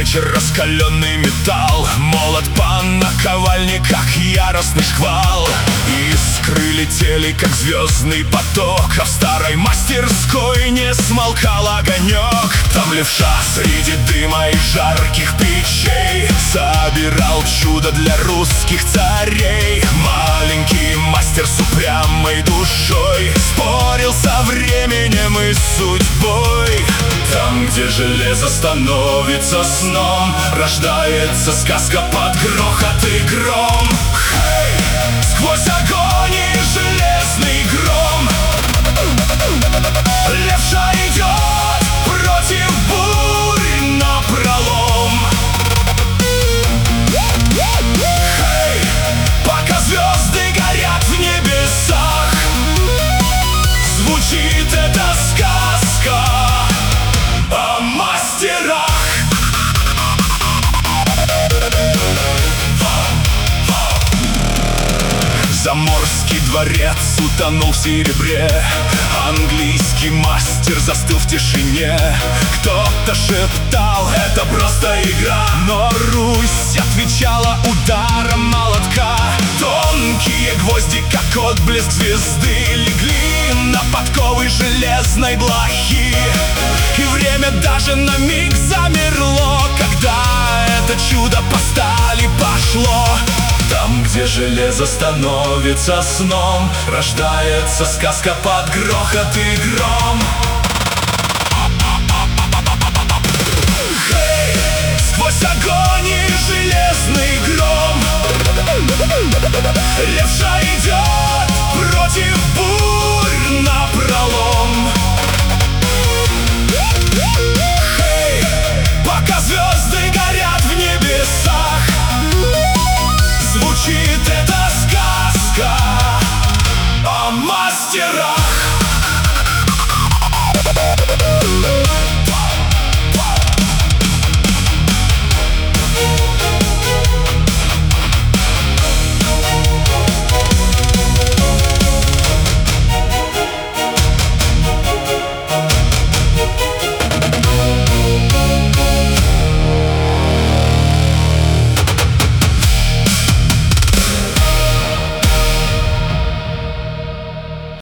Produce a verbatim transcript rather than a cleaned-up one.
вечер, раскаленный металл, молот по наковальне, как яростный шквал. Искры летели, как звездный поток, а в старой мастерской не смолкал огонек. Там левша среди дыма и жарких печей собирал чудо для русских царей. Маленький мастер с упрямой душой спорил со временем и судьбой. Там, где железо становится сном, рождается сказка под грохот и гром. Хей! Сквозь огонь и железный гром левша идет против бурь напролом. Хей! Пока звезды горят в небесах, звучит эта сказка о мастерах. Заморский дворец утонул в серебре, английский мастер застыл в тишине. Кто-то шептал: это просто игра, но Русь отвечала ударом молотка. Тонкие гвозди, как отблеск звезды, легли на подковы железной блохи. И время даже на миг замерло, когда это чудо по стали пошло. Там, где железо становится сном, рождается сказка под грохот и гром. Хей! Сквозь огонь и железный гром левша идет против бурь на